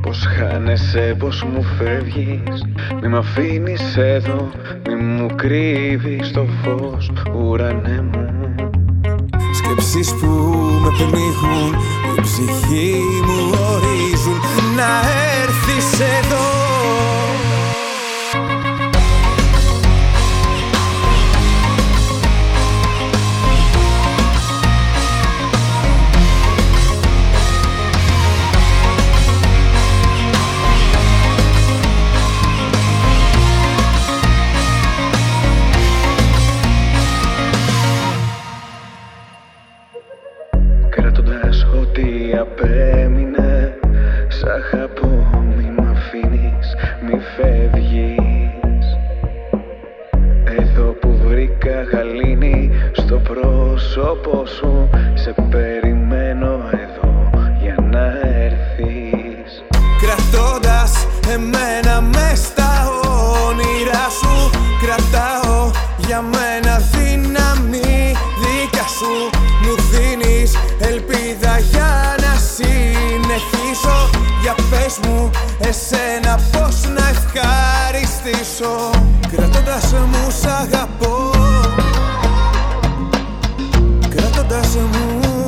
Πως χάνεσαι, πως μου φεύγεις. Μη μ' αφήνεις εδώ, μη μου κρύβεις το φως, ουρανέ μου. Σκέψεις που με πνίγουν, η ψυχή μου ορίζουν να έρθεις εδώ. Κρατώντας ό,τι απέμεινε, σ' αγαπώ, μη μ' αφήνεις, μη φεύγεις. Εδώ που βρήκα γαλήνη στο πρόσωπό σου, σε περιμένω εδώ για να έρθεις. Κρατώντας εμένα μες στα όνειρά σου, κρατάω για μένα δύναμη δικά σου. Μου δίνεις ελπίδα για να συνεχίσω. Για πες μου εσένα πως να ευχαριστήσω. Κρατώντας μου σ' αγαπώ, κρατώντας μου.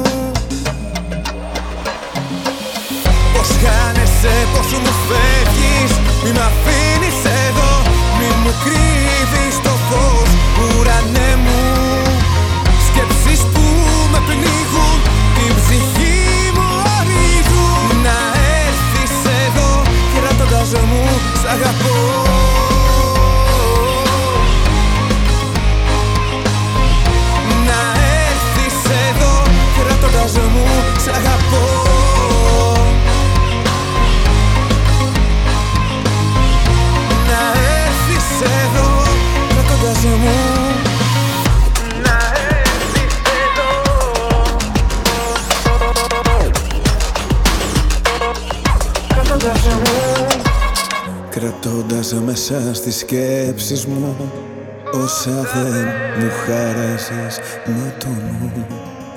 Πως χάνεσαι, πως μου φεύγεις, μη μ' αφήνεις εδώ, μη μου κρύβεις το φως, ουρανέ μου. Σκέψεις που με πνίγουν, την ψυχή μου ορίζουν να έρθεις εδώ, κρατώντας μου σ' αγαπώ. Να έρθεις εδώ, κρατώντας μου σ' αγαπώ. Να έρθεις εδώ, κρατώντας μου. Να έρθεις εδώ, κρατώντας μου. Κρατώντας μέσα στις σκέψεις μου όσα δεν μου χάρασες με το νου.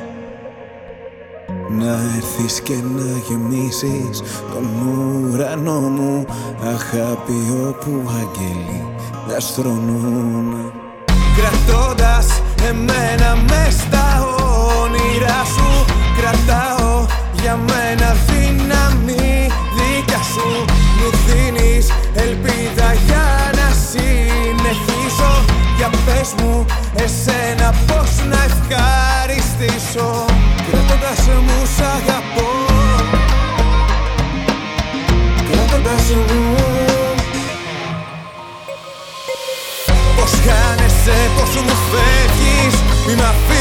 Να έρθεις και να γεμίσεις τον ουρανό μου, αγάπη όπου αγγέλοι να στρωνούν. Κρατώντας εμένα μες στα όνειρά σου, κρατάω για μένα δύναμη δικά σου. Μου δίνεις ελπίδα για να συνεχίσω. Για πες μου εσένα πως να ευχαριστήσω. Κρατώντας μου σ' αγαπώ, κρατώντας μου. Πως χάνεσαι, πως μου φεύγεις, μη μ' αφήνεις